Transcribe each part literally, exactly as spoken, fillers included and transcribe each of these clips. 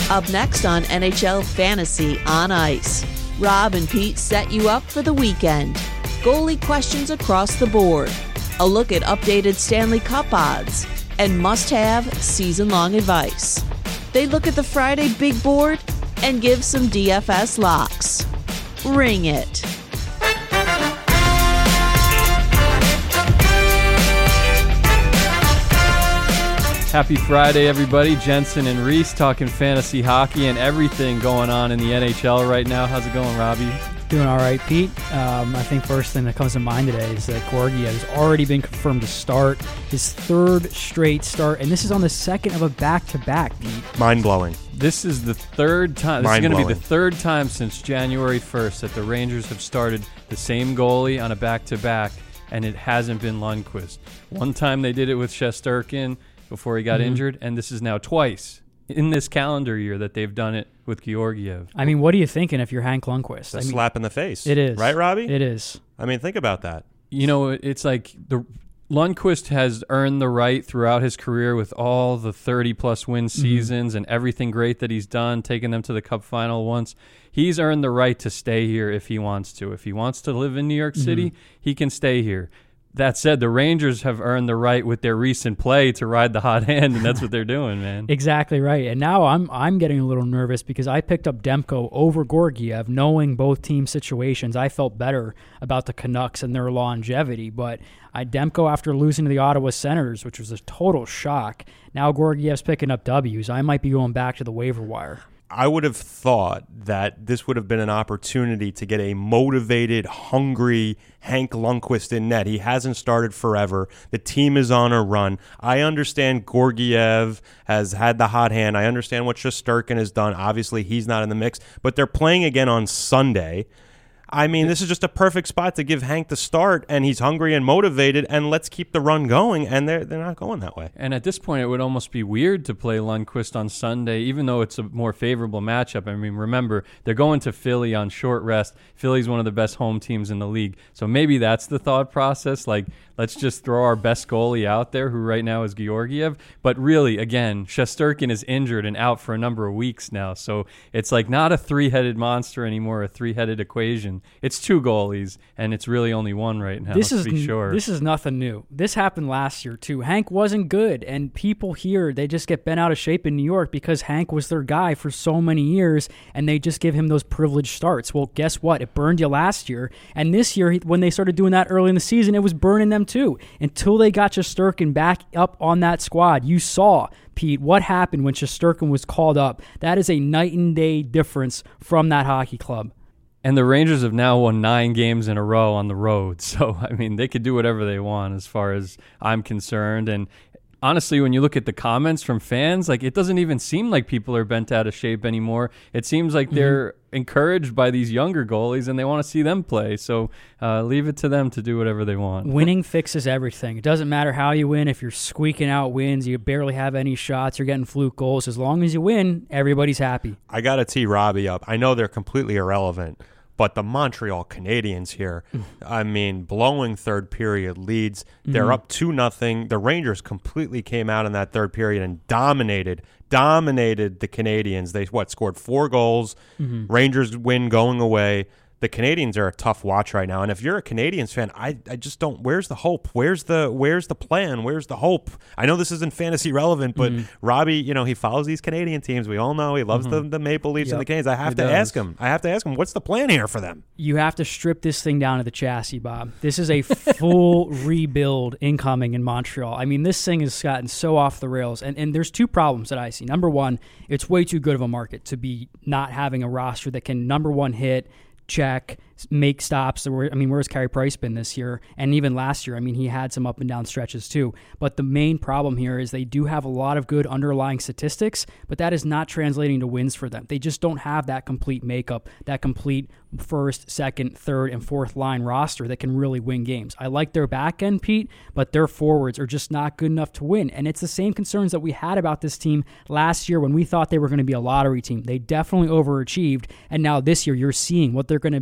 Up next on N H L Fantasy on Ice, Rob and Pete set you up for the weekend. Goalie questions across the board, a look at updated Stanley Cup odds, and must-have season-long advice. They look at the Friday big board and give some D F S locks. Ring it. Happy Friday, everybody. Jensen and Reese talking fantasy hockey and everything going on in the N H L right now. How's it going, Robbie? Doing all right, Pete. Um, I think first thing that comes to mind today is that Georgiev has already been confirmed to start his third straight start, and this is on the second of a back-to-back, Pete. Mind-blowing. This is the third time. This is going to be the third time since January first that the Rangers have started the same goalie on a back-to-back, and it hasn't been Lundqvist. One time they did it with Shesterkin before he got mm-hmm. injured, and this is now twice in this calendar year that they've done it with Georgiev. I mean, what are you thinking if you're Hank Lundqvist? It's a I mean, slap in the face. It is. Right, Robbie? It is. I mean, think about that. You know, it's like the Lundqvist has earned the right throughout his career with all the thirty-plus win seasons mm-hmm. and everything great that he's done, taking them to the Cup final once. He's earned the right to stay here if he wants to. If he wants to live in New York City, mm-hmm. he can stay here. That said, the Rangers have earned the right with their recent play to ride the hot hand, and that's what they're doing, man. Exactly right. And now I'm I'm getting a little nervous because I picked up Demko over Georgiev, knowing both team situations. I felt better about the Canucks and their longevity, but I Demko after losing to the Ottawa Senators, which was a total shock. Now Georgiev's picking up W's. I might be going back to the waiver wire. I would have thought that this would have been an opportunity to get a motivated, hungry Hank Lundqvist in net. He hasn't started forever. The team is on a run. I understand Georgiev has had the hot hand. I understand what Shesterkin has done. Obviously, he's not in the mix. But they're playing again on Sunday. I mean, this is just a perfect spot to give Hank the start, and he's hungry and motivated, and let's keep the run going, and they're they're not going that way. And at this point, it would almost be weird to play Lundqvist on Sunday, even though it's a more favorable matchup. I mean, remember, they're going to Philly on short rest. Philly's one of the best home teams in the league, so maybe that's the thought process, like, let's just throw our best goalie out there, who right now is Georgiev. But really, again, Shesterkin is injured and out for a number of weeks now, so it's like not a three-headed monster anymore, a three-headed equation. It's two goalies, and it's really only one right now, this to is, be sure. This is nothing new. This happened last year, too. Hank wasn't good, and people here, they just get bent out of shape in New York because Hank was their guy for so many years, and they just give him those privileged starts. Well, guess what? It burned you last year, and this year, when they started doing that early in the season, it was burning them, too. Until they got Shesterkin back up on that squad, you saw, Pete, what happened when Shesterkin was called up. That is a night and day difference from that hockey club. And the Rangers have now won nine games in a row on the road. So, I mean, they could do whatever they want as far as I'm concerned. And honestly, when you look at the comments from fans, like, it doesn't even seem like people are bent out of shape anymore. It seems like they're mm-hmm. encouraged by these younger goalies, and they want to see them play. So uh, leave it to them to do whatever they want. Winning fixes everything. It doesn't matter how you win. If you're squeaking out wins, you barely have any shots, you're getting fluke goals. As long as you win, everybody's happy. I got to tee Robbie up. I know they're completely irrelevant, but the Montreal Canadiens here, I mean, blowing third period leads. They're mm-hmm. up two nothing. The Rangers completely came out in that third period and dominated, dominated the Canadiens. They, what, scored four goals. Mm-hmm. Rangers win going away. The Canadiens are a tough watch right now. And if you're a Canadiens fan, I, I just don't, where's the hope? Where's the where's the plan? Where's the hope? I know this isn't fantasy relevant, but mm-hmm. Robbie, you know, he follows these Canadian teams. We all know he loves mm-hmm. the, the Maple Leafs yep. and the Canes. I have he to does. ask him. I have to ask him, what's the plan here for them? You have to strip this thing down to the chassis, Bob. This is a full rebuild incoming in Montreal. I mean, this thing has gotten so off the rails. And, and there's two problems that I see. Number one, it's way too good of a market to be not having a roster that can, number one, hit, check, make stops. I mean, where's Carey Price been this year? And even last year, I mean, he had some up and down stretches too. But the main problem here is they do have a lot of good underlying statistics, but that is not translating to wins for them. They just don't have that complete makeup, that complete first, second, third, and fourth line roster that can really win games. I like their back end, Pete, but their forwards are just not good enough to win. And it's the same concerns that we had about this team last year when we thought they were going to be a lottery team. They definitely overachieved, and now this year you're seeing what they're going to be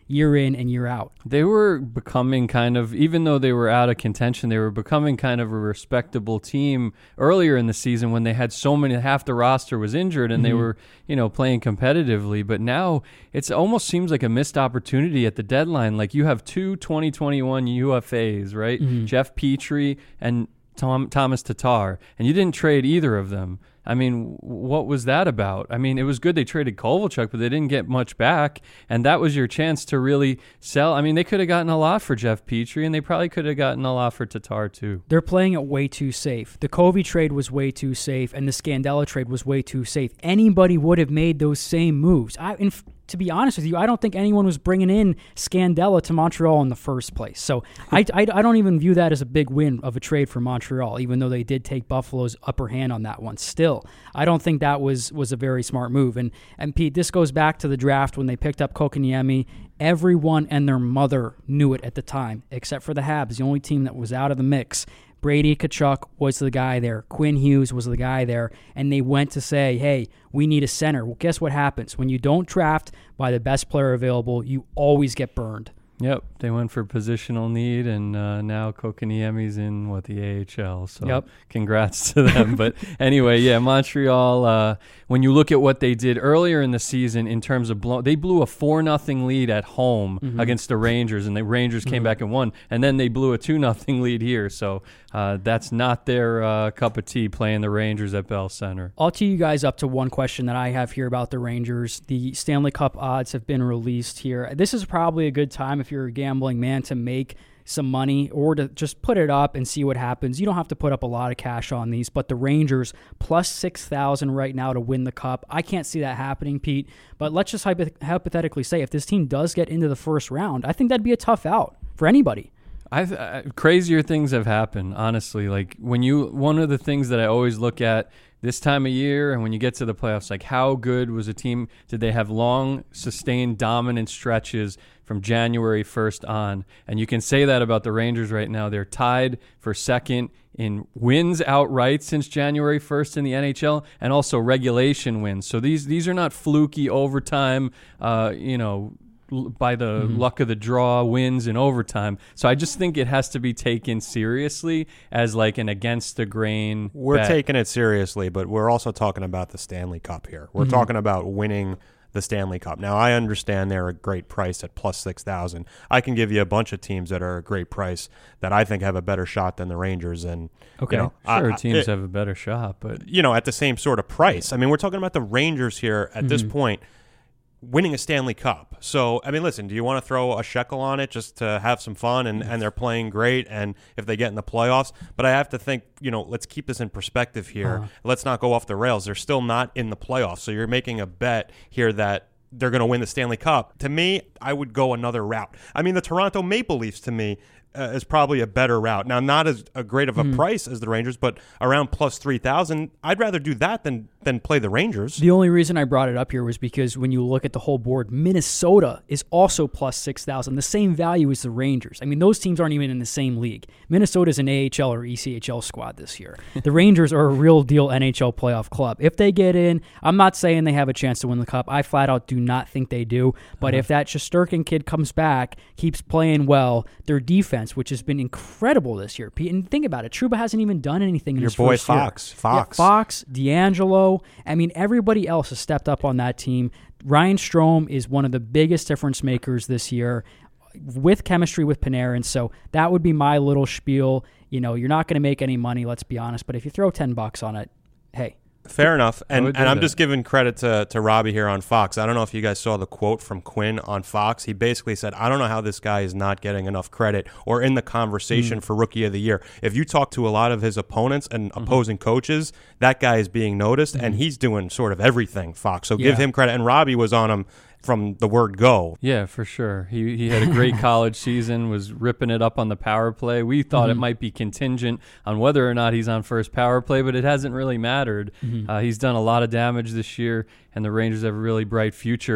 year in and year out. They were becoming kind of, even though they were out of contention, they were becoming kind of a respectable team earlier in the season when they had so many, half the roster was injured and mm-hmm. they were, you know, playing competitively. But now it's almost seems like a missed opportunity at the deadline. Like you have two twenty twenty-one U F As, right? Mm-hmm. Jeff Petrie and Tom, Thomas Tatar, and you didn't trade either of them. I mean, what was that about? I mean, it was good they traded Kovalchuk, but they didn't get much back, and that was your chance to really sell. I mean, they could have gotten a lot for Jeff Petrie, and they probably could have gotten a lot for Tatar, too. They're playing it way too safe. The Covey trade was way too safe, and the Scandella trade was way too safe. Anybody would have made those same moves. I, in, to be honest with you, I don't think anyone was bringing in Scandella to Montreal in the first place. So I, I, I don't even view that as a big win of a trade for Montreal, even though they did take Buffalo's upper hand on that one. Still, I don't think that was, was a very smart move. And, and Pete, this goes back to the draft when they picked up Kotkaniemi. Everyone and their mother knew it at the time, except for the Habs, the only team that was out of the mix. Brady Tkachuk was the guy there. Quinn Hughes was the guy there. And they went to say, hey, we need a center. Well, guess what happens? When you don't draft by the best player available, you always get burned. Yep, they went for positional need, and uh, now Kotkaniemi's in, what, the A H L. So yep. Congrats to them. But anyway, yeah, Montreal, uh, when you look at what they did earlier in the season in terms of blow, they blew a four nothing lead at home mm-hmm. against the Rangers, and the Rangers came mm-hmm. back and won. And then they blew a two nothing lead here. So uh, that's not their uh, cup of tea, playing the Rangers at Bell Center. I'll tee you guys up to one question that I have here about the Rangers. The Stanley Cup odds have been released here. This is probably a good time if you're a gambling man to make some money or to just put it up and see what happens. You don't have to put up a lot of cash on these, but the Rangers plus six thousand right now to win the Cup. I can't see that happening, Pete, but let's just hypo- hypothetically say if this team does get into the first round, I think that'd be a tough out for anybody. I've uh, crazier things have happened, honestly. Like when you, one of the things that I always look at this time of year and when you get to the playoffs, like how good was a team? Did they have long, sustained, dominant stretches from January first on? And you can say that about the Rangers right now. They're tied for second in wins outright since January first in the N H L, and also regulation wins. So these these are not fluky overtime, uh, you know, by the mm-hmm. luck of the draw wins in overtime. So I just think it has to be taken seriously as like an against the grain We're bet. taking it seriously, but we're also talking about the Stanley Cup here. We're mm-hmm. talking about winning the Stanley Cup. Now, I understand they're a great price at plus six thousand. I can give you a bunch of teams that are a great price that I think have a better shot than the Rangers. And okay, you know, sure, I, teams it, have a better shot, but you know, at the same sort of price. I mean, we're talking about the Rangers here at mm-hmm. this point winning a Stanley Cup. So, I mean, listen, do you want to throw a shekel on it just to have some fun and, and they're playing great and if they get in the playoffs? But I have to think, you know, let's keep this in perspective here. Uh-huh. Let's not go off the rails. They're still not in the playoffs. So you're making a bet here that they're going to win the Stanley Cup. To me, I would go another route. I mean, the Toronto Maple Leafs, to me, uh, is probably a better route. Now, not as a great of a mm. price as the Rangers, but around plus three thousand. I'd rather do that than than play the Rangers. The only reason I brought it up here was because when you look at the whole board, Minnesota is also plus six thousand, the same value as the Rangers. I mean, those teams aren't even in the same league. Minnesota's an A H L or E C H L squad this year. The Rangers are a real deal N H L playoff club. If they get in, I'm not saying they have a chance to win the Cup. I flat out do not think they do. But uh-huh. if that Shesterkin kid comes back, keeps playing well, their defense, which has been incredible this year, Pete, and think about it, Trouba hasn't even done anything in Your his boy first year. Fox. Fox. Yeah, Fox, D'Angelo. I mean, everybody else has stepped up on that team. Ryan Strome is one of the biggest difference makers this year with chemistry with Panarin. So that would be my little spiel. You know, you're not going to make any money, let's be honest. But if you throw ten bucks on it, hey. Fair enough. And and I'm that. just giving credit to, to Robbie here on Fox. I don't know if you guys saw the quote from Quinn on Fox. He basically said, I don't know how this guy is not getting enough credit or in the conversation mm. for Rookie of the Year. If you talk to a lot of his opponents and mm-hmm. opposing coaches, that guy is being noticed, mm-hmm. and he's doing sort of everything, Fox. So yeah. give him credit. And Robbie was on him from the word go. Yeah, for sure. He he had a great college season, was ripping it up on the power play. We thought mm-hmm. it might be contingent on whether or not he's on first power play, but it hasn't really mattered. Mm-hmm. Uh, he's done a lot of damage this year, and the Rangers have a really bright future.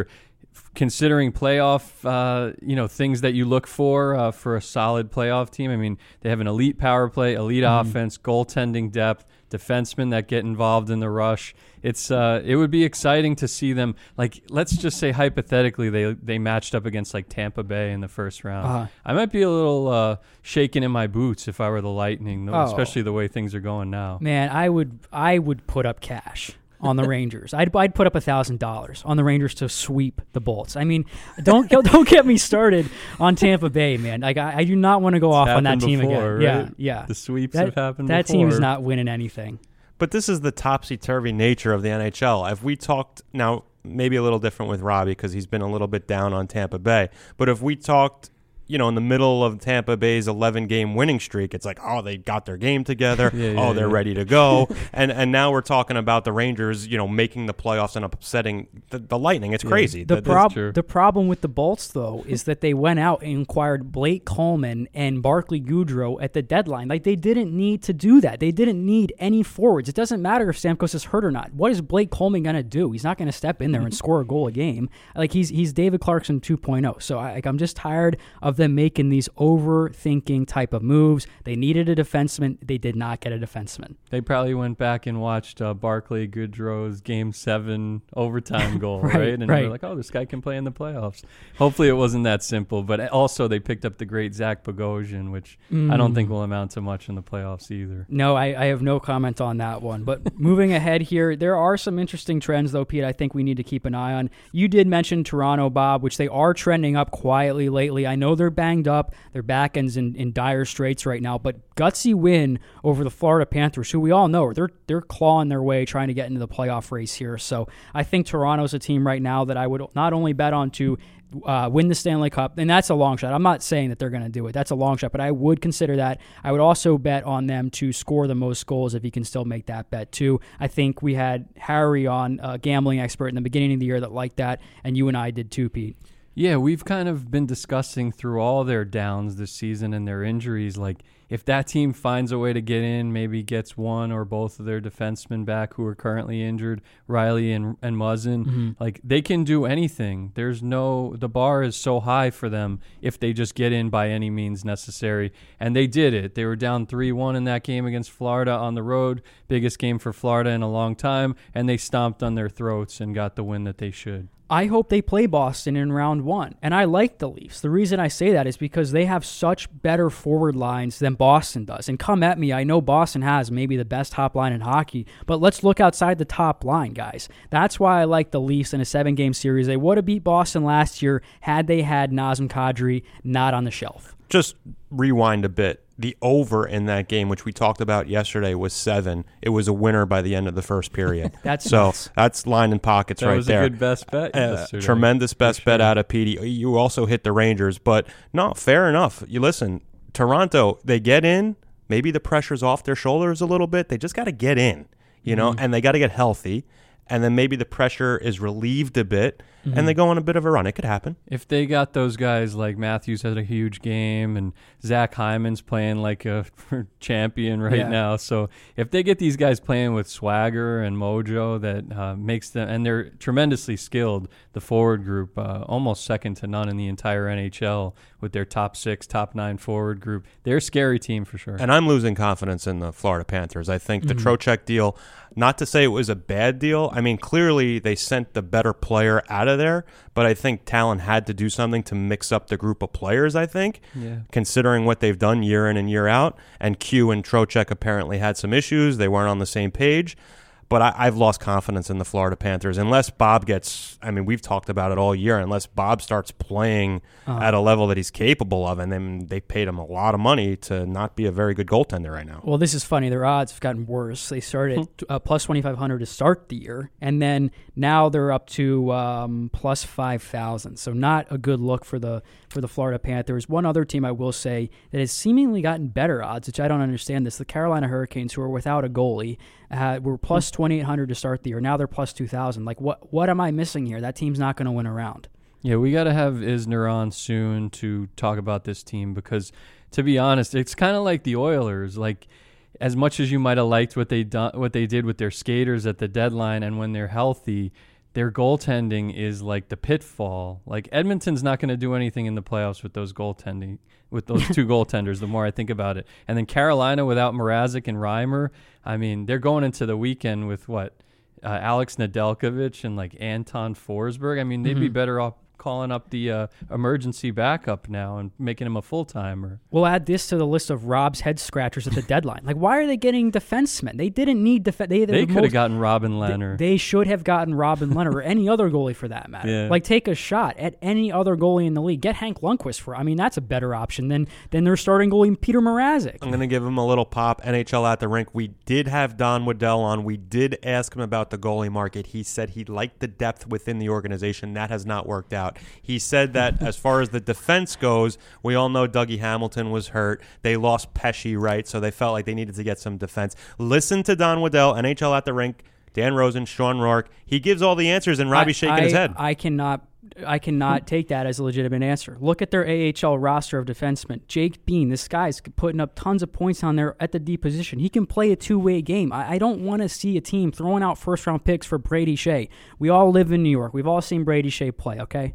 considering playoff, uh, you know, things that you look for uh, for a solid playoff team. I mean, they have an elite power play, elite mm-hmm. offense, goaltending depth, defensemen that get involved in the rush. It's uh, it would be exciting to see them. Like, let's just say hypothetically, they they matched up against like Tampa Bay in the first round. Uh-huh. I might be a little uh, shaken in my boots if I were the Lightning, oh. especially the way things are going now. Man, I would I would put up cash on the Rangers. I'd I'd put up a thousand dollars on the Rangers to sweep the Bolts. I mean, don't don't get me started on Tampa Bay, man. Like I, I do not want to go it's off on that team before, again. Right? Yeah, yeah. The sweeps that, have happened. That before. team is not winning anything. But this is the topsy-turvy nature of the N H L. If we talked now, maybe a little different with Robbie because he's been a little bit down on Tampa Bay. But if we talked, you know, in the middle of Tampa Bay's eleven-game winning streak, it's like, oh, they got their game together. yeah, oh, yeah, they're yeah. ready to go. and and now we're talking about the Rangers, you know, making the playoffs and upsetting the, the Lightning. It's Yeah. crazy. The, The- prob- true. the problem with the Bolts, though, is that they went out and acquired Blake Coleman and Barclay Goodrow at the deadline. Like, they didn't need to do that. They didn't need any forwards. It doesn't matter if Stamkos is hurt or not. What is Blake Coleman going to do? He's not going to step in there and score a goal a game. Like, he's he's David Clarkson two point oh. So, I, like, I'm just tired of them making these overthinking type of moves. They needed a defenseman. They did not get a defenseman. They probably went back and watched uh, Barclay Goodrow's Game Seven overtime goal, Right, right? And right. they're like, "Oh, this guy can play in the playoffs." Hopefully, it wasn't that simple. But also, they picked up the great Zach Bogosian, which I don't think will amount to much in the playoffs either. No, I, I have no comment on that one. But moving ahead here, there are some interesting trends, though, Pete, I think we need to keep an eye on. You did mention Toronto, Bob, which they are trending up quietly lately. I know they're banged up. Their back end's in, in dire straits right now. But gutsy win over the Florida Panthers, who we all know, they're, they're clawing their way, trying to get into the playoff race here. So I think Toronto's a team right now that I would not only bet on to Uh, win the Stanley Cup, and that's a long shot. I'm not saying that they're going to do it. That's a long shot, but I would consider that. I would also bet on them to score the most goals if you can still make that bet too. I think we had Harry on, a gambling expert, in the beginning of the year that liked that, and you and I did too, Pete. Yeah, we've kind of been discussing through all their downs this season and their injuries, like if that team finds a way to get in, maybe gets one or both of their defensemen back who are currently injured, Riley and and Muzzin, Mm-hmm. like they can do anything. There's no, the bar is so high for them if they just get in by any means necessary. And they did it. They were down three one in that game against Florida on the road, biggest game for Florida in a long time, and they stomped on their throats and got the win that they should. I hope they play Boston in round one. And I like the Leafs. The reason I say that is because they have such better forward lines than Boston does. And come at me, I know Boston has maybe the best top line in hockey, but let's look outside the top line, guys. That's why I like the Leafs in a seven-game series. They would have beat Boston last year had they had Nazem Kadri not on the shelf. Just rewind a bit. The over in that game, which we talked about yesterday, was seven. It was a winner by the end of the first period. That's so nuts. that's line in pockets That right was there. a good best bet Uh, yesterday. tremendous best For bet sure. out of Petey. You also hit the Rangers, but no, fair enough. You listen, Toronto, they get in. Maybe the pressure's off their shoulders a little bit. They just got to get in, you know, Mm-hmm. and they got to get healthy. And then maybe the pressure is relieved a bit, Mm-hmm. and they go on a bit of a run. It could happen. If they got those guys like Matthews had a huge game and Zach Hyman's playing like a champion right Yeah. now. So if they get these guys playing with swagger and mojo that uh, makes them, and they're tremendously skilled, the forward group, uh, almost second to none in the entire N H L with their top six, top nine forward group. They're a scary team for sure. And I'm losing confidence in the Florida Panthers. I think the Trocheck deal, not to say it was a bad deal. I mean, clearly they sent the better player out of there, but I think Talon had to do something to mix up the group of players, I think, Yeah. considering what they've done year in and year out. And Q and Trocheck apparently had some issues. They weren't on the same page. But I, I've lost confidence in the Florida Panthers. Unless Bob gets, I mean, we've talked about it all year, unless Bob starts playing Uh-huh. at a level that he's capable of, and then they paid him a lot of money to not be a very good goaltender right now. Well, this is funny. Their odds have gotten worse. They started at uh, plus twenty-five hundred to start the year, and then now they're up to um, plus five thousand. So not a good look for the for the Florida Panthers. One other team I will say that has seemingly gotten better odds, which I don't understand this, the Carolina Hurricanes, who are without a goalie, uh, were plus twenty-eight hundred to start the year. Now they're plus two thousand. Like, what, what am I missing here? That team's not going to win a round. Yeah, we got to have Isner on soon to talk about this team because, to be honest, it's kind of like the Oilers. Like, as much as you might have liked what they done, what they did with their skaters at the deadline, and when they're healthy, their goaltending is like the pitfall. Like Edmonton's not going to do anything in the playoffs with those goaltending, with those two goaltenders, the more I think about it. And then Carolina without Mrazek and Reimer, I mean, they're going into the weekend with what? Uh, Alex Nedeljkovic and like Anton Forsberg. I mean, they'd mm-hmm. be better off calling up the uh, emergency backup now and making him a full-timer. We'll add this to the list of Rob's head scratchers at the deadline. Like, why are they getting defensemen? They didn't need defense. They, they could have gotten Robin Lehner. They, they should have gotten Robin Lehner or any other goalie for that matter. Yeah. Like, take a shot at any other goalie in the league. Get Hank Lundqvist for. I mean, that's a better option than than their starting goalie Peter Mrazek. I'm going to give him a little pop. N H L at the rink. We did have Don Waddell on. We did ask him about the goalie market. He said he liked the depth within the organization. That has not worked out. He said that as far as the defense goes, we all know Dougie Hamilton was hurt. They lost Pesci, right? So they felt like they needed to get some defense. Listen to Don Waddell, N H L at the rink, Dan Rosen, Sean Rourke. He gives all the answers, and Robbie's shaking I, his head. I cannot I cannot take that as a legitimate answer. Look at their A H L roster of defensemen. Jake Bean, this guy's putting up tons of points on there at the D position. He can play a two-way game. I, I don't want to see a team throwing out first-round picks for Brady Shea. We all live in New York. We've all seen Brady Shea play, okay?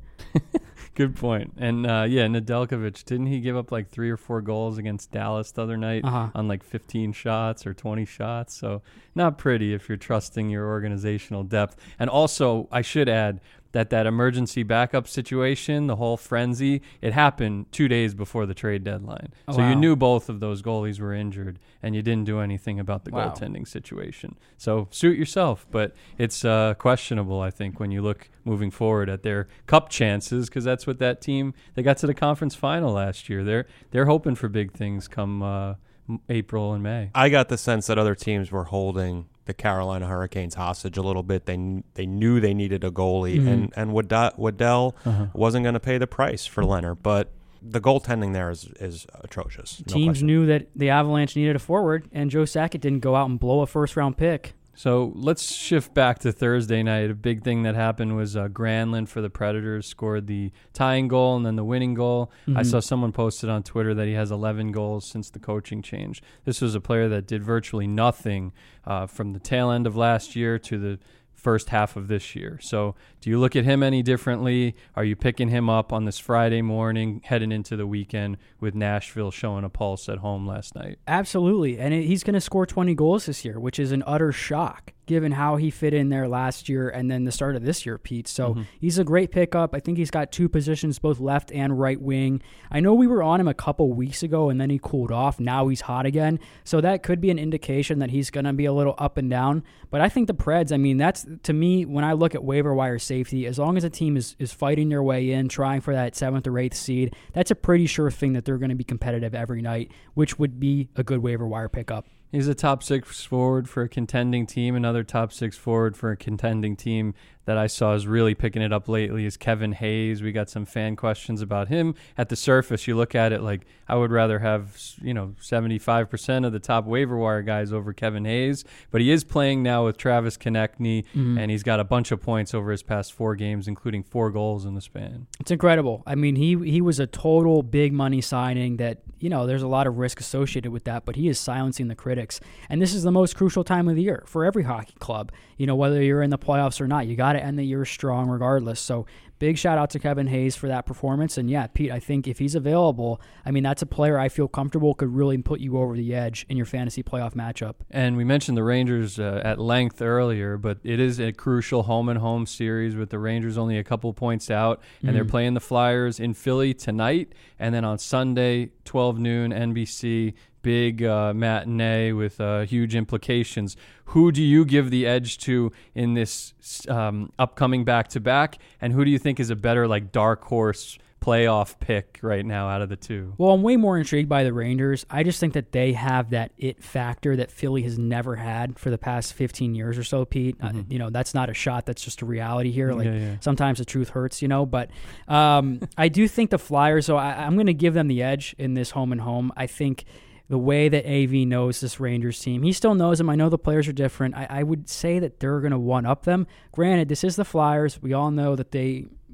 Good point. And, uh, yeah, Nedeljkovic, didn't he give up like three or four goals against Dallas the other night uh-huh. on like fifteen shots or twenty shots? So not pretty if you're trusting your organizational depth. And also, I should add that that emergency backup situation, the whole frenzy, it happened two days before the trade deadline. Oh, so wow. you knew both of those goalies were injured, and you didn't do anything about the wow. goaltending situation. So suit yourself, but it's uh, questionable, I think, when you look moving forward at their cup chances, because that's what that team, they got to the conference final last year. They're they're hoping for big things come uh, April and May. I got the sense that other teams were holding the Carolina Hurricanes hostage a little bit. They they knew they needed a goalie, mm-hmm. and and Waddell, Waddell uh-huh. wasn't going to pay the price for Leonard, but the goaltending there is is atrocious. No Teams question. knew that the Avalanche needed a forward, and Joe Sakic didn't go out and blow a first-round pick. So let's shift back to Thursday night. A big thing that happened was uh, Granlund for the Predators scored the tying goal and then the winning goal. Mm-hmm. I saw someone posted on Twitter that he has eleven goals since the coaching change. This was a player that did virtually nothing uh, from the tail end of last year to the first half of this year. So do you look at him any differently? Are you picking him up on this Friday morning heading into the weekend with Nashville showing a pulse at home last night? Absolutely. And it, he's going to score twenty goals this year, which is an utter shock given how he fit in there last year and then the start of this year, Pete. So mm-hmm. he's a great pickup. I think he's got two positions, both left and right wing. I know we were on him a couple weeks ago and then he cooled off. Now he's hot again. So that could be an indication that he's going to be a little up and down. But I think the Preds, I mean, that's, to me, when I look at waiver wire safety, as long as a team is, is fighting their way in, trying for that seventh or eighth seed, that's a pretty sure thing that they're going to be competitive every night, which would be a good waiver wire pickup. He's a top six forward for a contending team. Another top six forward for a contending team that I saw is really picking it up lately is Kevin Hayes. We got some fan questions about him. At the surface, you look at it like I would rather have, you know, seventy-five percent of the top waiver wire guys over Kevin Hayes. But he is playing now with Travis Konechny, mm-hmm. and he's got a bunch of points over his past four games, including four goals in the span. It's incredible. I mean, he he was a total big money signing that, you know, there's a lot of risk associated with that, but he is silencing the critics. And this is the most crucial time of the year for every hockey club. You know, whether you're in the playoffs or not, you got to end the year strong regardless. So big shout out to Kevin Hayes for that performance. And yeah, Pete, I think if he's available, I mean, that's a player I feel comfortable could really put you over the edge in your fantasy playoff matchup. And we mentioned the Rangers uh, at length earlier, but it is a crucial home and home series with the Rangers only a couple points out, and mm-hmm. they're playing the Flyers in Philly tonight. And then on Sunday, twelve noon, N B C, big uh, matinee with uh, huge implications. Who do you give the edge to in this um, upcoming back-to-back, and who do you think is a better like dark horse playoff pick right now out of the two? Well, I'm way more intrigued by the Rangers. I just think that they have that it factor that Philly has never had for the past fifteen years or so, Pete. Mm-hmm. Uh, you know, that's not a shot. That's just a reality here. Like, yeah, yeah. Sometimes the truth hurts, you know. But um, I do think the Flyers, so I, I'm going to give them the edge in this home and home. I think the way that A V knows this Rangers team, he still knows them. I know the players are different. I, I would say that they're going to one-up them. Granted, this is the Flyers. We all know that they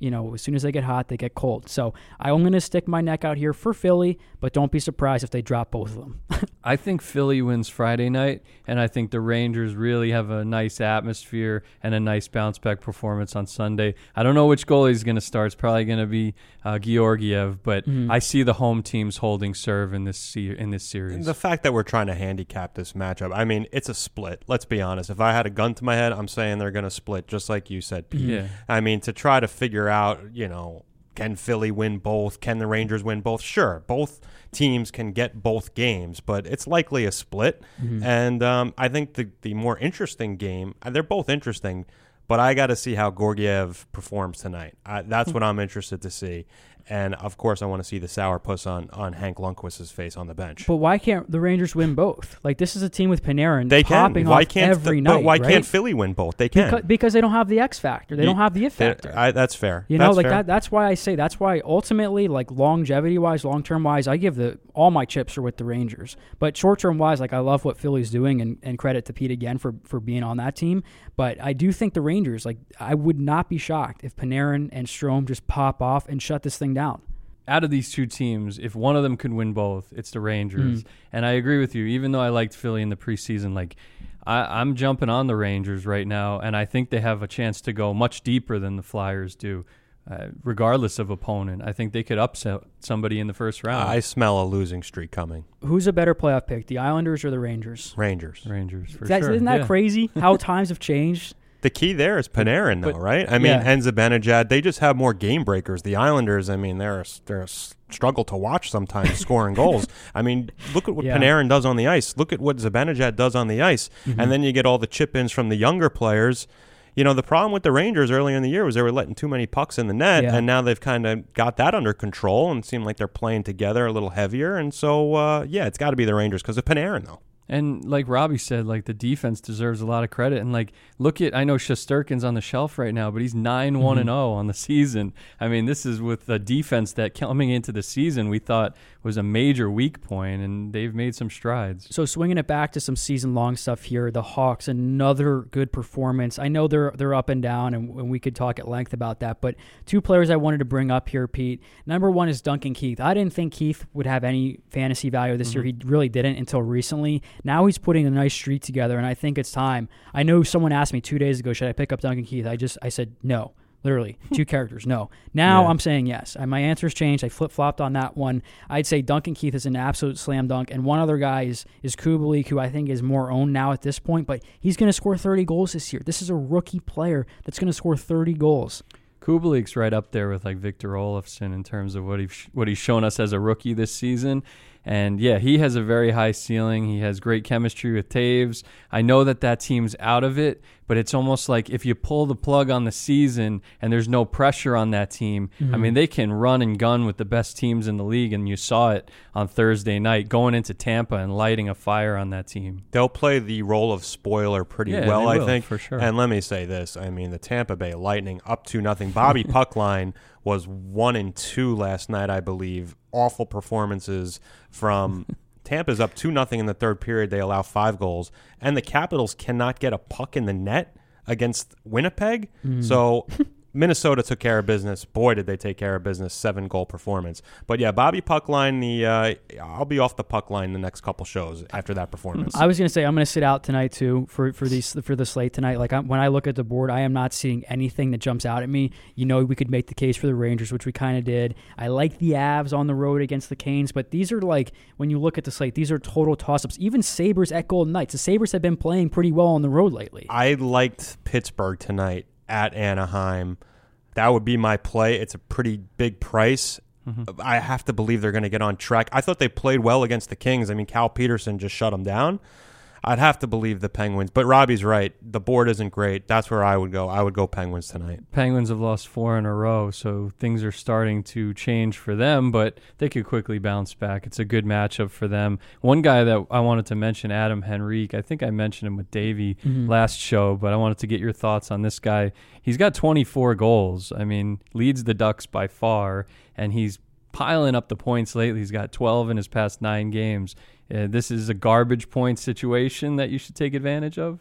you know, as soon as they get hot, they get cold. So I'm going to stick my neck out here for Philly, but don't be surprised if they drop both of them. I think Philly wins Friday night, and I think the Rangers really have a nice atmosphere and a nice bounce-back performance on Sunday. I don't know which goalie is going to start. It's probably going to be uh, Georgiev, but mm-hmm. I see the home teams holding serve in this se- in this series. The fact that we're trying to handicap this matchup, I mean, it's a split. Let's be honest. If I had a gun to my head, I'm saying they're going to split, just like you said, Pete. Yeah. I mean, to try to figure out, you know, can Philly win both? Can the Rangers win both? Sure, both teams can get both games, but it's likely a split. Mm-hmm. And um, I think the, the more interesting game, they're both interesting, but I got to see how Georgiev performs tonight. I, that's what I'm interested to see. And, of course, I want to see the sourpuss on, on Hank Lundqvist's face on the bench. But why can't the Rangers win both? Like, this is a team with Panarin they popping can. Why off can't every the, night, But why right? can't Philly win both? They can. Because, because they don't have the X factor. They you, don't have the it factor. I, that's fair. You know, that's like fair. that. That's why I say, that's why ultimately, like longevity-wise, long-term-wise, I give the all my chips are with the Rangers. But short-term-wise, like I love what Philly's doing, and, and credit to Pete again for, for being on that team. But I do think the Rangers, like I would not be shocked if Panarin and Strome just pop off and shut this thing down. Out of these two teams, if one of them could win both, it's the Rangers. Mm. And I agree with you. Even though I liked Philly in the preseason, like I, I'm jumping on the Rangers right now, and I think they have a chance to go much deeper than the Flyers do, uh, regardless of opponent. I think they could upset somebody in the first round. I smell a losing streak coming. Who's a better playoff pick, the Islanders or the Rangers? Rangers. Rangers, for that, sure. Isn't that yeah. crazy how times have changed? The key there is Panarin, though, but, right? I mean, yeah. and Zibanejad, they just have more game breakers. The Islanders, I mean, they're a, they're a struggle to watch sometimes scoring goals. I mean, look at what yeah. Panarin does on the ice. Look at what Zibanejad does on the ice. Mm-hmm. And then you get all the chip-ins from the younger players. You know, the problem with the Rangers earlier in the year was they were letting too many pucks in the net, yeah. and now they've kind of got that under control and seem like they're playing together a little heavier. And so, uh, yeah, it's got to be the Rangers because of Panarin, though. And like Robbie said, like the defense deserves a lot of credit. And like, look at, I know Shesterkin's on the shelf right now, but he's nine one and oh on the season. I mean, this is with a defense that coming into the season we thought was a major weak point, and they've made some strides. So swinging it back to some season-long stuff here, the Hawks, another good performance. I know they're they're up and down, and, and we could talk at length about that, but two players I wanted to bring up here, Pete. Number one is Duncan Keith. I didn't think Keith would have any fantasy value this mm-hmm. year. He really didn't until recently. Now he's putting a nice streak together, and I think it's time. I know someone asked me two days ago, should I pick up Duncan Keith? I just I said no. Literally, two characters, no. Now yeah. I'm saying yes. My answer's changed. I flip-flopped on that one. I'd say Duncan Keith is an absolute slam dunk, and one other guy is, is Kubalik, who I think is more owned now at this point, but he's going to score thirty goals this year. This is a rookie player that's going to score thirty goals. Kubalik's right up there with like Victor Olofsson in terms of what he what he's shown us as a rookie this season. And, yeah, he has a very high ceiling. He has great chemistry with Taves. I know that that team's out of it, but it's almost like if you pull the plug on the season and there's no pressure on that team, mm-hmm. I mean, they can run and gun with the best teams in the league, and you saw it on Thursday night going into Tampa and lighting a fire on that team. They'll play the role of spoiler pretty yeah, well, they will, I think. For sure. And let me say this. I mean, the Tampa Bay Lightning up to nothing. Bobby Puckline was one and two last night, I believe. Awful performances from Tampa's up two nothing in the third period. They allow five goals, and the Capitals cannot get a puck in the net against Winnipeg. Mm. So Minnesota took care of business. Boy, did they take care of business. Seven goal performance. But yeah, Bobby Puckline. The uh, I'll be off the puck line the next couple shows after that performance. I was going to say I'm going to sit out tonight too for for these for the slate tonight. Like I'm, when I look at the board, I am not seeing anything that jumps out at me. You know, we could make the case for the Rangers, which we kind of did. I like the Avs on the road against the Canes, but these are like when you look at the slate, these are total toss-ups. Even Sabres at Golden Knights. The Sabres have been playing pretty well on the road lately. I liked Pittsburgh tonight at Anaheim. That would be my play. It's a pretty big price. Mm-hmm. I have to believe they're going to get on track. I thought they played well against the Kings. I mean, Cal Peterson just shut them down. I'd have to believe the Penguins. But Robbie's right. The board isn't great. That's where I would go. I would go Penguins tonight. Penguins have lost four in a row, so things are starting to change for them, but they could quickly bounce back. It's a good matchup for them. One guy that I wanted to mention, Adam Henrique. I think I mentioned him with Davey mm-hmm. last show, but I wanted to get your thoughts on this guy. He's got twenty-four goals. I mean, leads the Ducks by far, and he's piling up the points lately. He's got twelve in his past nine games. Uh, this is a garbage point situation that you should take advantage of?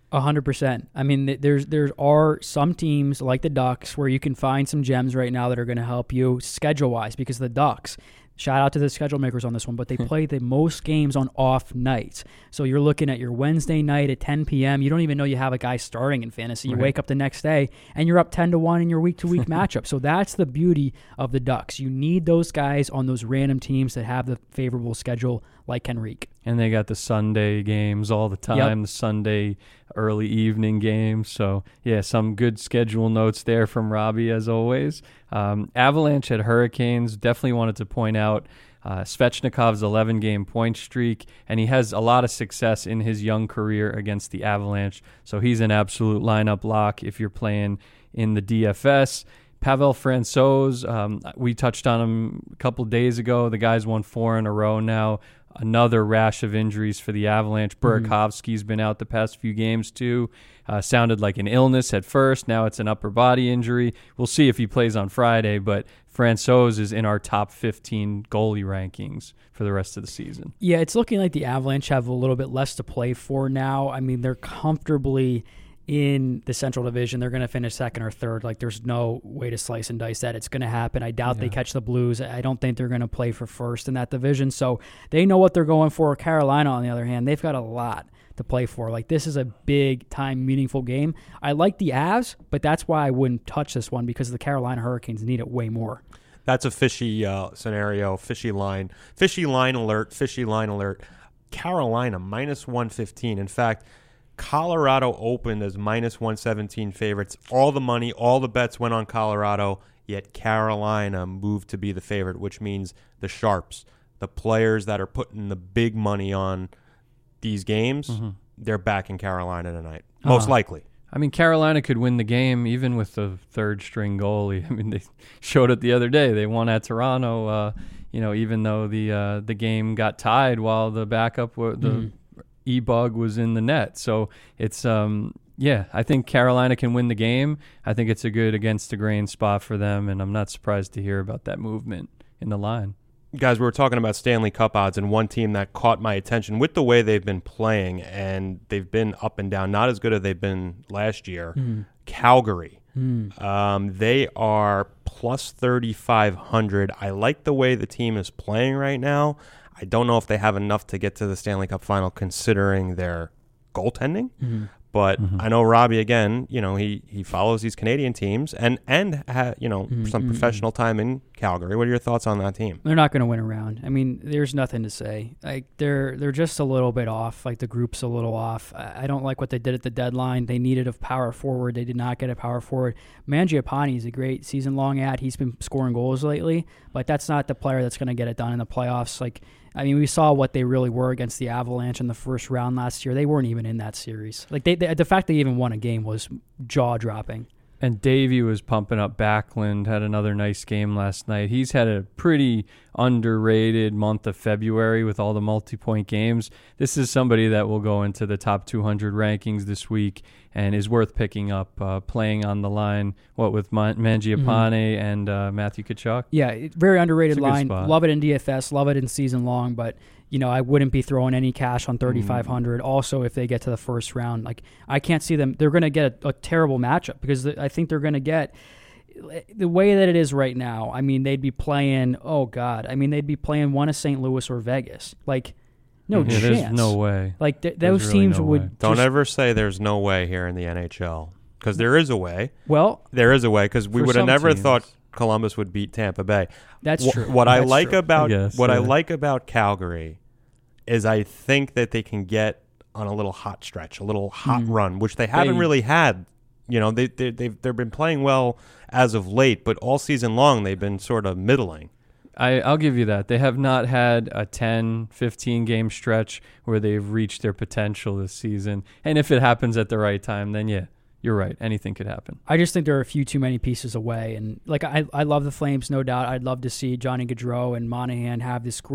A hundred percent. I mean, th- there's there are some teams like the Ducks where you can find some gems right now that are going to help you schedule wise, because the Ducks, shout out to the schedule makers on this one, but they play the most games on off nights. So you're looking at your Wednesday night at ten p.m. You don't even know you have a guy starting in fantasy. You Right. wake up the next day and you're up ten to one in your week to week matchup. So that's the beauty of the Ducks. You need those guys on those random teams that have the favorable schedule, like Henrique. And they got the Sunday games all the time, Yep. the Sunday early evening games. So, yeah, some good schedule notes there from Robbie, as always. Um, Avalanche at Hurricanes, definitely wanted to point out uh, Svechnikov's eleven-game point streak, and he has a lot of success in his young career against the Avalanche. So he's an absolute lineup lock if you're playing in the D F S. Pavel Francouz, um, we touched on him a couple days ago. The guy's won four in a row now. Another rash of injuries for the Avalanche. Burakovsky's been out the past few games too. Uh, sounded like an illness at first. Now it's an upper body injury. We'll see if he plays on Friday, but Francouz is in our top fifteen goalie rankings for the rest of the season. Yeah, it's looking like the Avalanche have a little bit less to play for now. I mean, they're comfortably in the Central Division. They're going to finish second or third. Like, there's no way to slice and dice that. It's going to happen. I doubt Yeah. they catch the Blues. I don't think they're going to play for first in that division. So they know what they're going for. Carolina, on the other hand, they've got a lot to play for. Like, this is a big-time, meaningful game. I like the Avs, but that's why I wouldn't touch this one, because the Carolina Hurricanes need it way more. That's a fishy uh, scenario, fishy line. Fishy line alert, fishy line alert. Carolina, minus one fifteen. In fact, Colorado opened as minus one seventeen favorites. All the money, all the bets went on Colorado, yet Carolina moved to be the favorite, which means the sharps, the players that are putting the big money on these games, Mm-hmm. they're back in Carolina tonight. Most Uh-huh. likely. I mean, Carolina could win the game even with the third-string goalie. I mean, they showed it the other day. They won at Toronto, uh, you know, even though the uh, the game got tied while the backup, w- the Mhm. E-Bug was in the net. So it's, um, yeah, I think Carolina can win the game. I think it's a good against-the-grain spot for them, and I'm not surprised to hear about that movement in the line. Guys, we were talking about Stanley Cup odds, and one team that caught my attention with the way they've been playing, and they've been up and down, not as good as they've been last year, Mm. Calgary. Mm. Um, they are plus thirty-five hundred. I like the way the team is playing right now. I don't know if they have enough to get to the Stanley Cup final considering their goaltending. Mm. But Mhm. I know Robbie, again, you know, he, he follows these Canadian teams and, and ha, you know, Mm, some mm, professional time in Calgary. What are your thoughts on that team? They're not going to win a round. I mean, there's nothing to say. Like, they're they're just a little bit off. Like, the group's a little off. I I don't like what they did at the deadline. They needed a power forward. They did not get a power forward. Mangiapane is a great season-long ad. He's been scoring goals lately, but that's not the player that's going to get it done in the playoffs. Like, I mean, we saw what they really were against the Avalanche in the first round last year. They weren't even in that series. Like, they, they the fact they even won a game was jaw-dropping. And Davey was pumping up Backlund, had another nice game last night. He's had a pretty underrated month of February with all the multi-point games. This is somebody that will go into the top two hundred rankings this week and is worth picking up, uh, playing on the line, what, with Man- Mangiapane Mm-hmm. and uh, Matthew Tkachuk. Yeah, it- very underrated It's a good line. spot. Love it in D F S. Love it in season long. But, you know, I wouldn't be throwing any cash on thirty-five hundred. Mm. Also, if they get to the first round, like, I can't see them. They're going to get a, a terrible matchup because the, I think they're going to get the way that it is right now. I mean, they'd be playing. Oh God, I mean, they'd be playing one of Saint Louis or Vegas. Like, no Yeah, chance. there's no way. Like th- There's those really teams no would. way. Don't just- ever say there's no way here in the N H L, because there is a way. Well, There is a way, because we For would have some never teams. thought Columbus would beat Tampa Bay. that's Wh- true. What I That's like true. about I guess, what I yeah. like about Calgary is I think that they can get on a little hot stretch, a little hot Mm. run, which they haven't They- really had. You know, they they they've they've been playing well as of late, but all season long they've been sort of middling. I, I'll give you that. They have not had a ten, fifteen game stretch where they've reached their potential this season. And if it happens at the right time, then yeah, you're right. Anything could happen. I just think there are a few too many pieces away. And, like, I, I love the Flames, no doubt. I'd love to see Johnny Gaudreau and Monahan have this great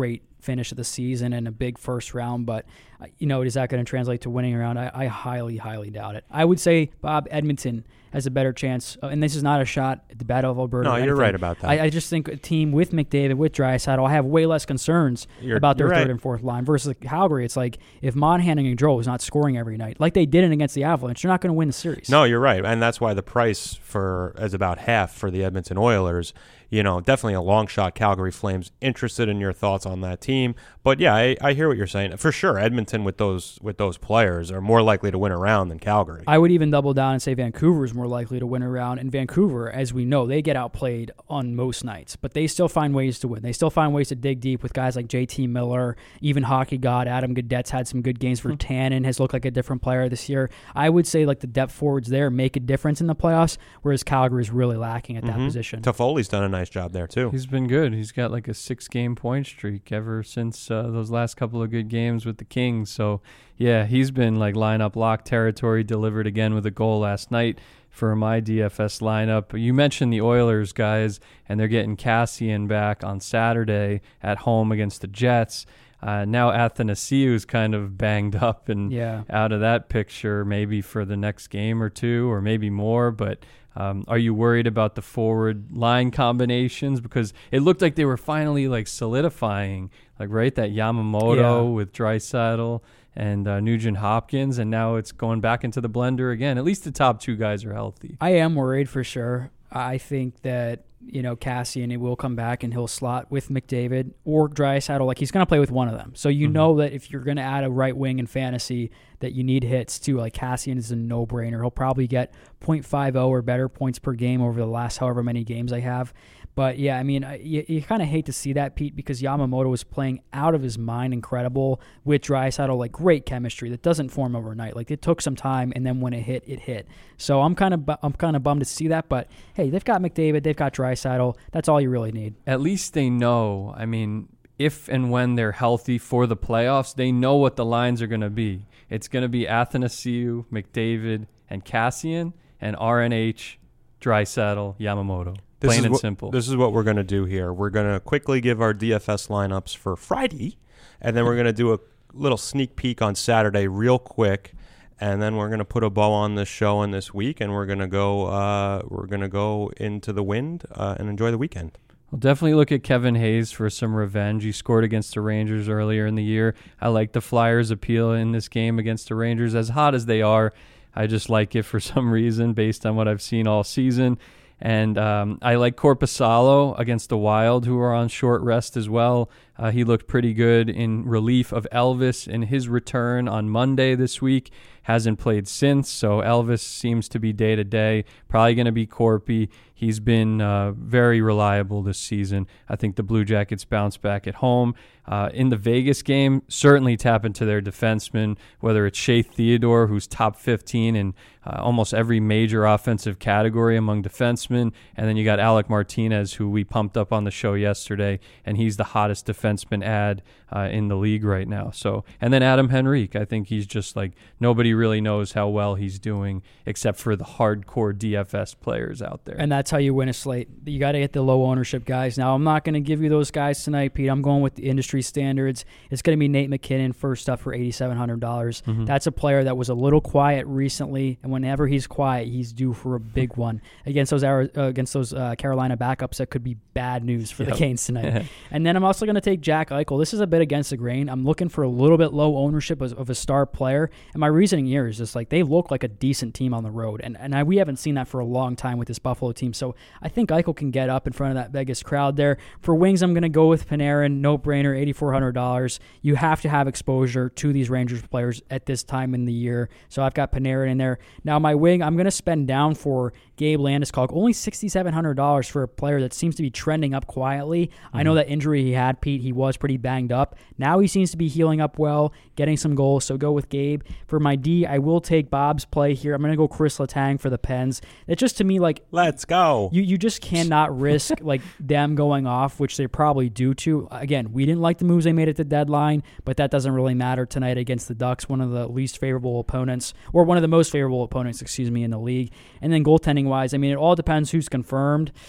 finish of the season and a big first round, but uh, you know, is that going to translate to winning around? I, I highly, highly doubt it. I would say, Bob, Edmonton has a better chance, uh, and this is not a shot at the Battle of Alberta. No, you're right about that. I, I just think a team with McDavid, with Draisaitl, I have way less concerns You're- about their you're third right. and fourth line versus Calgary. It's like if Monahan and Gaudreau is not scoring every night, like they didn't against the Avalanche, they're not going to win the series. No, you're right, and that's why the price for is about half for the Edmonton Oilers. You know, definitely a long shot. Calgary Flames. Interested in your thoughts on that team, but yeah, I, I hear what you're saying for sure. Edmonton with those with those players are more likely to win a round than Calgary. I would even double down and say Vancouver is more likely to win a round. And Vancouver, as we know, they get outplayed on most nights, but they still find ways to win. They still find ways to dig deep with guys like J T Miller, even hockey god Adam Gaudette's had some good games for Hmm. Tannen, has looked like a different player this year. I would say like the depth forwards there make a difference in the playoffs, whereas Calgary is really lacking at that Mhm. position. Toffoli's done a nice job there too. He's been good. He's got like a six-game point streak ever since uh, those last couple of good games with the Kings. So, yeah, he's been like lineup lock territory, delivered again with a goal last night for my D F S lineup. You mentioned the Oilers, guys, and they're getting Cassian back on Saturday at home against the Jets. Uh, now Athanasiou's kind of banged up and Yeah. out of that picture maybe for the next game or two or maybe more, but um, are you worried about the forward line combinations? Because it looked like they were finally like solidifying, like right, that Yamamoto Yeah. with Draisaitl and uh, Nugent Hopkins, and now it's going back into the blender again. At least the top two guys are healthy. I am worried for sure. I think that, you know, Cassian he will come back and he'll slot with McDavid or Draisaitl. Like he's going to play with one of them. So you Mhm. know that if you're going to add a right wing in fantasy, that you need hits too. Like Cassian is a no-brainer. He'll probably get point five oh or better points per game over the last however many games I have. But yeah, I mean, I- you, you kind of hate to see that, Pete, because Yamamoto was playing out of his mind, incredible with Draisaitl, like great chemistry that doesn't form overnight. Like it took some time, and then when it hit, it hit. So I'm kind of bu- I'm kind of bummed to see that. But hey, they've got McDavid, they've got Draisaitl. That's all you really need. At least they know. I mean, if and when they're healthy for the playoffs, they know what the lines are going to be. It's going to be Athanasiou, McDavid, and Cassian, and R N H, Draisaitl, Yamamoto. This Plain is and what, simple. This is what we're going to do here. We're going to quickly give our D F S lineups for Friday, and then we're going to do a little sneak peek on Saturday real quick, and then we're going to put a bow on this show and this week, and we're going to go uh, we're going to go into the wind uh, and enjoy the weekend. I'll definitely look at Kevin Hayes for some revenge. He scored against the Rangers earlier in the year. I like the Flyers' appeal in this game against the Rangers. As hot as they are, I just like it for some reason based on what I've seen all season. And um, I like Korpisalo against the Wild, who are on short rest as well. Uh, he looked pretty good in relief of Elvis in his return on Monday this week. Hasn't played since, so Elvis seems to be day-to-day. Probably going to be Corpy. He's been uh, very reliable this season. I think the Blue Jackets bounce back at home. Uh, in the Vegas game, certainly tap into their defensemen, whether it's Shea Theodore, who's top fifteen in uh, almost every major offensive category among defensemen, and then you got Alec Martinez, who we pumped up on the show yesterday, and he's the hottest defenseman ad uh, in the league right now. So, and then Adam Henrique, I think he's just like, nobody really knows how well he's doing except for the hardcore D F S players out there. And that's how you win a slate. You got to get the low ownership guys. Now, I'm not going to give you those guys tonight, Pete. I'm going with the industry standards. It's going to be Nate McKinnon first up for eighty-seven hundred dollars. Mhm. That's a player that was a little quiet recently, and whenever he's quiet, he's due for a big one against those uh, against those uh, Carolina backups. That could be bad news for Yep. the Canes tonight. And then I'm also going to take Jack Eichel. This is a bit against the grain. I'm looking for a little bit low ownership of, of a star player, and my reasoning here is just like they look like a decent team on the road, and and I, we haven't seen that for a long time with this Buffalo team. So I think Eichel can get up in front of that Vegas crowd there. For wings, I'm going to go with Panarin, no brainer, eighty-four hundred dollars. You have to have exposure to these Rangers players at this time in the year. So I've got Panarin in there. Now my wing, I'm going to spend down for Gabe Landeskog, only sixty-seven hundred dollars for a player that seems to be trending up quietly. Mm-hmm. I know that injury he had, Pete, he was pretty banged up. Now he seems to be healing up well, getting some goals, so go with Gabe. For my D, I will take Bob's play here. I'm going to go Chris Letang for the Pens. It's just, to me, like, Let's go. You you just cannot risk like them going off, which they probably do too. Again, we didn't like the moves they made at the deadline, but that doesn't really matter tonight against the Ducks, one of the least favorable opponents, or one of the most favorable opponents, excuse me, in the league. And then goaltending wise, I mean, it all depends who's confirmed.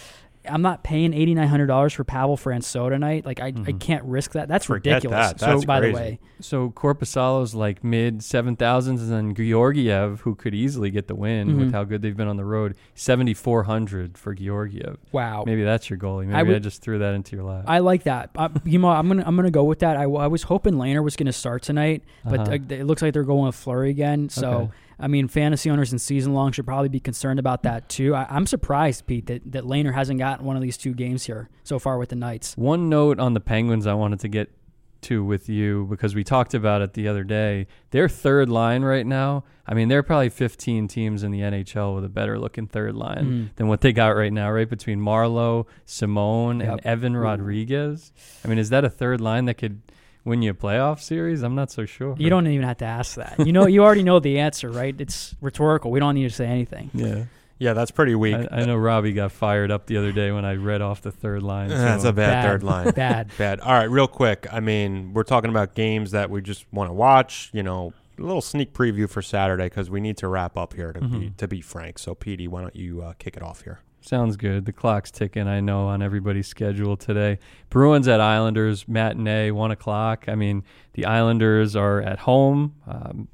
I'm not paying eighty-nine hundred dollars for Pavel Francouz tonight. Like I, mm-hmm. I can't risk that. That's Forget ridiculous. That. That's so by crazy. the way, so Korpisalo's like mid seven thousands, and then Georgiev, who could easily get the win mm-hmm. with how good they've been on the road, seventy-four hundred for Georgiev. Wow. Maybe that's your goalie. Maybe I, would, I just threw that into your lap. I like that. Uh, you know, I'm gonna I'm gonna go with that. I, I was hoping Lehner was gonna start tonight, but uh-huh. uh, it looks like they're going with Fleury again. So. Okay. I mean, fantasy owners and season long should probably be concerned about that too. I, I'm surprised, Pete, that, that Lehner hasn't gotten one of these two games here so far with the Knights. One note on the Penguins I wanted to get to with you, because we talked about it the other day. Their third line right now, I mean, there are probably fifteen teams in the N H L with a better looking third line mm-hmm. than what they got right now, right? Between Marleau, Simone, yep. and Evan Rodriguez. I mean, is that a third line that could win you a playoff series? I'm not so sure. You don't even have to ask that. You know, you already know the answer, right? It's rhetorical. We don't need to say anything. Yeah. Yeah, that's pretty weak. I, I know Robbie got fired up the other day when I read off the third line. So. That's a bad, bad third line. Bad. Bad. All right, real quick. I mean, we're talking about games that we just want to watch. You know, a little sneak preview for Saturday because we need to wrap up here to mm-hmm. be to be frank. So, Petey, why don't you uh, kick it off here? Sounds good. The clock's ticking, I know, on everybody's schedule today. Bruins at Islanders, matinee, one o'clock. I mean, the Islanders are at home. Um,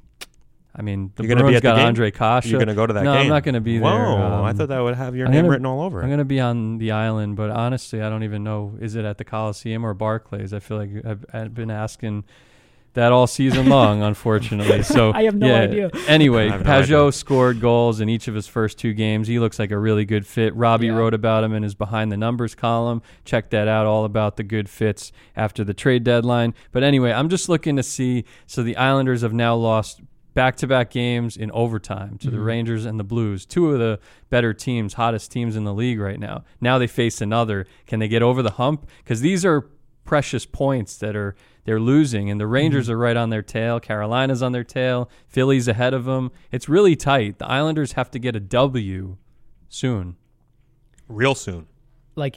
I mean, the You're Bruins be at got the Andre Kasha. You're going to go to that no, game? No, I'm not going to be Whoa, there. Um, I thought that would have your I'm name gonna, written all over it. I'm going to be on the island, but honestly, I don't even know. Is it at the Coliseum or Barclays? I feel like I've, I've been asking that all season long, unfortunately. So I have no yeah. idea. Anyway, no Pajot idea. scored goals in each of his first two games. He looks like a really good fit. Robbie yeah. wrote about him in his Behind the Numbers column. Check that out, all about the good fits after the trade deadline. But anyway, I'm just looking to see. So the Islanders have now lost back-to-back games in overtime to mm-hmm. the Rangers and the Blues, two of the better teams, hottest teams in the league right now. Now they face another. Can they get over the hump? Because these are precious points that are they're losing, and the Rangers mm-hmm. are right on their tail. Carolina's on their tail. Philly's ahead of them. It's really tight. The Islanders have to get a W soon. Real soon. Like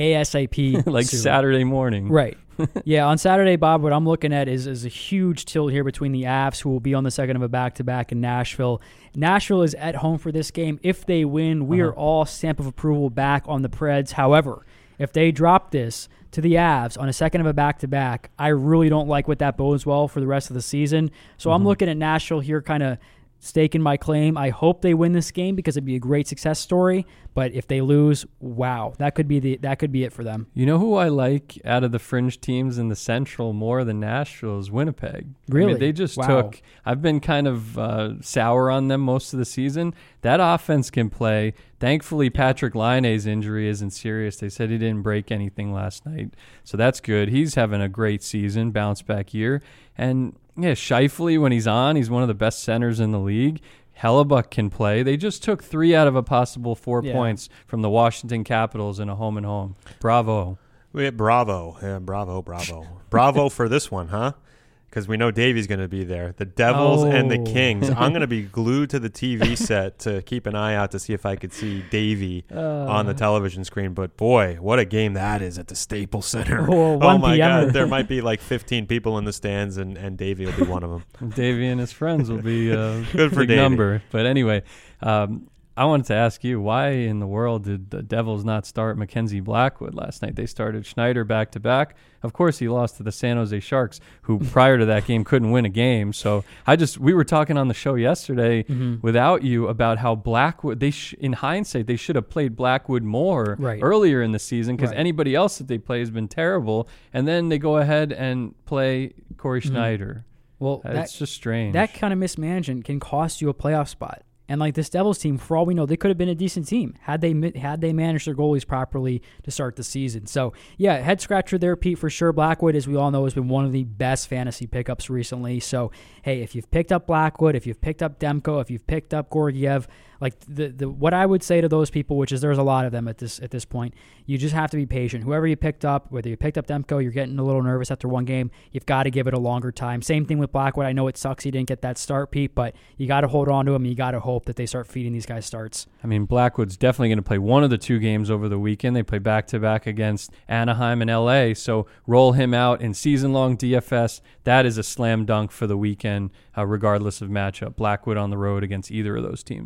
ASAP. like soon. Saturday morning. Right. Yeah, on Saturday, Bob, what I'm looking at is, is a huge tilt here between the Avs, who will be on the second of a back-to-back in Nashville. Nashville is at home for this game. If they win, we uh-huh. are all stamp of approval back on the Preds. However, if they drop this to the Avs on a second of a back-to-back, I really don't like what that bodes well for the rest of the season. So mm-hmm. I'm looking at Nashville here kind of staking my claim. I hope they win this game because it'd be a great success story. But if they lose, wow, that could be the that could be it for them. You know who I like out of the fringe teams in the Central more than Nashville is Winnipeg. Really? I mean, they just wow. took – I've been kind of uh, sour on them most of the season. That offense can play. Thankfully, Patrick Laine's injury isn't serious. They said he didn't break anything last night. So that's good. He's having a great season, bounce-back year. And, yeah, Scheifele, when he's on, he's one of the best centers in the league. Hellebuck can play. They just took three out of a possible four yeah. points from the Washington Capitals in a home and home. Bravo. Yeah, bravo. Yeah, bravo, bravo. Bravo for this one, huh? Because we know Davey's going to be there. The Devils oh. and the Kings. I'm going to be glued to the T V set to keep an eye out to see if I could see Davey uh. on the television screen. But, boy, what a game that is at the Staples Center. Oh, oh my God. There might be like fifteen people in the stands, and, and Davey will be one of them. Davey and his friends will be a Good for big Davey. number. But anyway, um, I wanted to ask you, why in the world did the Devils not start Mackenzie Blackwood last night? They started Schneider back-to-back. Of course, he lost to the San Jose Sharks, who prior to that game couldn't win a game. So I just we were talking on the show yesterday mm-hmm. without you about how Blackwood, they sh- in hindsight, they should have played Blackwood more right. earlier in the season because right. anybody else that they play has been terrible. And then they go ahead and play Corey mm-hmm. Schneider. Well, uh, that, it's just strange. That kind of mismanagement can cost you a playoff spot. And like this Devils team, for all we know, they could have been a decent team had they had they managed their goalies properly to start the season. So, yeah, head scratcher there, Pete, for sure. Blackwood, as we all know, has been one of the best fantasy pickups recently. So, hey, if you've picked up Blackwood, if you've picked up Demko, if you've picked up Georgiev, like the the what I would say to those people, which is there's a lot of them at this at this point, you just have to be patient. Whoever you picked up, whether you picked up Demko, you're getting a little nervous after one game, you've got to give it a longer time. Same thing with Blackwood. I know it sucks he didn't get that start, Pete, but you got to hold on to him. You got to hope that they start feeding these guys starts. I mean, Blackwood's definitely going to play one of the two games over the weekend. They play back-to-back against Anaheim and L A, so roll him out in season-long D F S. That is a slam dunk for the weekend, uh, regardless of matchup. Blackwood on the road against either of those teams. They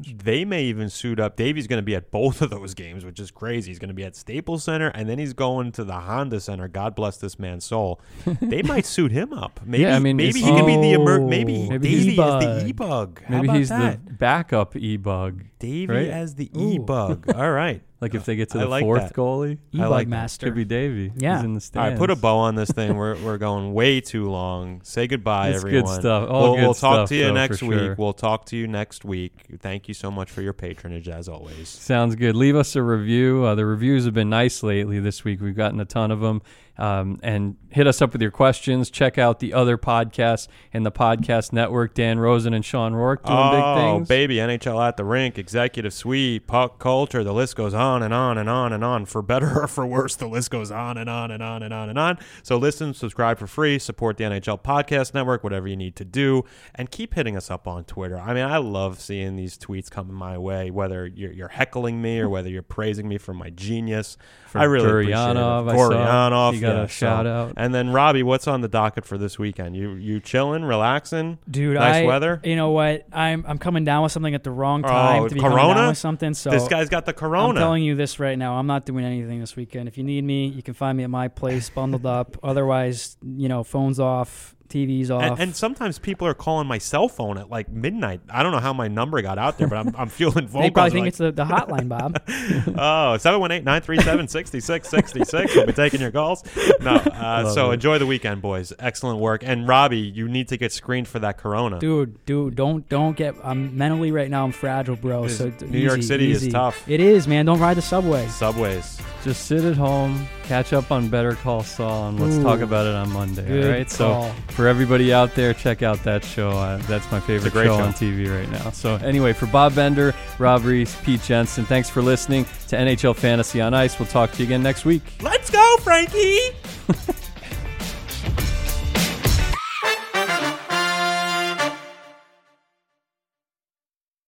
may even suit up. Davey's going to be at both of those games, which is crazy. He's going to be at Staples Center, and then he's going to the Honda Center. God bless this man's soul. They might suit him up. Maybe, yeah, I mean, maybe he can be the emer- maybe, maybe Davey E-Bug. is the E-Bug. How Maybe about he's that? the backup E-Bug. Davey right? as the Ooh. E-Bug. All right. Like if they get to I the like fourth that. goalie, I E-Bug like that. master. could be Davey. Yeah. He's in the All stands. right, put a bow on this thing. We're we're going way too long. Say goodbye, It's everyone. good stuff. All we'll, good we'll talk stuff, to you though, next for week. sure. We'll talk to you next week. Thank you so much for your patronage, as always. Sounds good. Leave us a review. Uh, the reviews have been nice lately this week. We've gotten a ton of them. Um, and hit us up with your questions. Check out the other podcasts in the podcast network. Dan Rosen and Sean Rourke doing oh, big things. baby, N H L at the Rink, Executive Suite, Puck Culture. The list goes on and on and on and on. For better or for worse, the list goes on and on and on and on and on. So listen, subscribe for free, support the N H L Podcast Network, whatever you need to do, and keep hitting us up on Twitter. I mean, I love seeing these tweets coming my way, whether you're, you're heckling me or whether you're praising me for my genius. For I really Gurrianov, appreciate it. I saw. Gurrianov, You got yeah, a shout so- out. And then, Robbie, what's on the docket for this weekend? You you chilling, relaxing? Dude, nice I, weather? You know what? I'm I'm coming down with something at the wrong time Oh, to be coming Corona? down with something. So This guy's got the I'm corona. telling you this right now. I'm not doing anything this weekend. If you need me, you can find me at my place, bundled up. Otherwise, you know, phones off, T Vs off. And, and sometimes people are calling my cell phone at like midnight. I don't know how my number got out there, but I'm, I'm feeling phone they calls probably think like, it's the, the hotline, Bob. oh, seven one eight, nine three seven, six six six six. We'll be taking your calls. No, uh, so it. enjoy the weekend, boys. Excellent work. And Robbie, you need to get screened for that corona. Dude, dude, don't don't get. I'm mentally right now. I'm fragile, bro. Is- So New York easy, City is easy. tough. It is, man. Don't ride the subway. Subways. Just sit at home, catch up on Better Call Saul, and let's Ooh. talk about it on Monday. Good all right. call. So for everybody out there, check out that show. Uh, that's my favorite great show, show. on T V right now. So anyway, for Bob Bender, Rob Reese, Pete Jensen, thanks for listening to N H L Fantasy on Ice. We'll talk to you again next week. Let's go, Frankie.